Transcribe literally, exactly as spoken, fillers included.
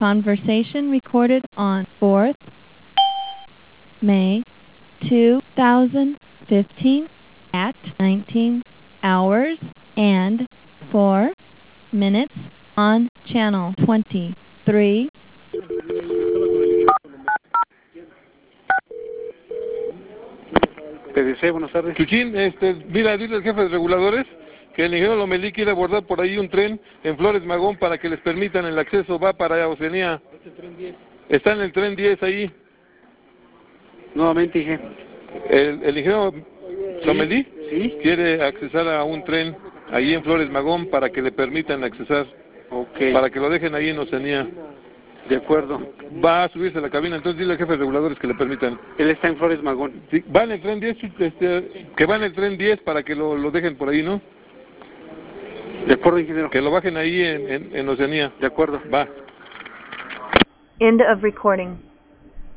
Conversation recorded on fourth May two thousand fifteen at nineteen hours and four minutes on channel twenty-three. P D C, buenas tardes. Chuchín, este, mira, dile al jefe de reguladores que el ingeniero Lomelí quiere abordar por ahí un tren en Flores Magón para que les permitan el acceso, va para Oceanía. Está en el tren diez ahí. Nuevamente dije. El, el ingeniero ¿Sí? Lomelí ¿Sí? quiere accesar a un tren ahí en Flores Magón para que le permitan accesar, Ok. para que lo dejen ahí en Oceanía. De acuerdo. Va a subirse a la cabina, entonces dile al jefe de reguladores que le permitan. Él está en Flores Magón. Sí, va en el tren diez, este, que va en el tren diez para que lo, lo dejen por ahí, ¿no? De acuerdo, ingeniero. Que lo bajen ahí en, en, en Oceanía. De acuerdo. Va. End of recording.